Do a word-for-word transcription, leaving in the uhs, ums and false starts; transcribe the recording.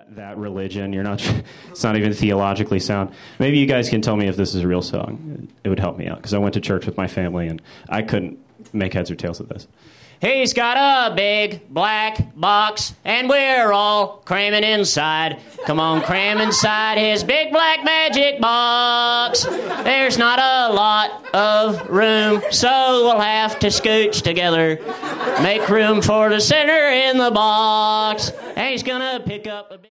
that that religion. You're not. It's not even theologically sound. Maybe you guys can tell me if this is a real song. It would help me out because I went to church with my family and I couldn't make heads or tails of this. He's got a big black box, and we're all cramming inside. Come on, cram inside his big black magic box. There's not a lot of room, so we'll have to scooch together. Make room for the center in the box. And he's gonna pick up a big...